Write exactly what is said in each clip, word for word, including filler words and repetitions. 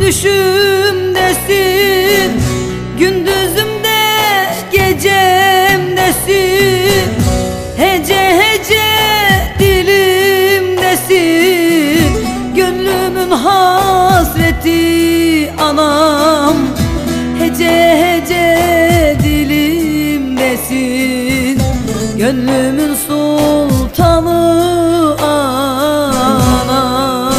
düşümdesin, gündüzümde gecemdesin. Hece hece dilimdesin, gönlümün hasreti anam. Hece hece dilimdesin, gönlümün sultanı anam.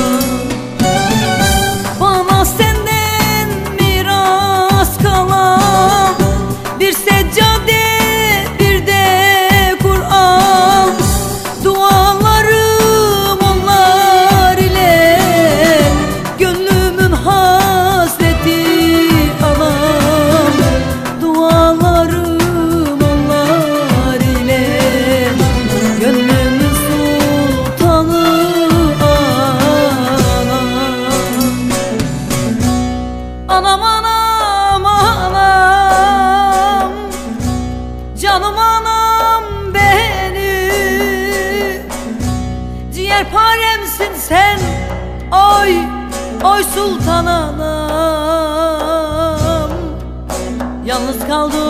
Bana senden miras kalan bir seccade, bir de Kur'an. Dualarım onlar ile, gönlümün hasreti anam. Dualarım onlar ile, gönlümün sultanı anam. Anam anam anam, canım anam benim. Ciğerparemsin sen, oy oy sultan anam. Yalnız kaldım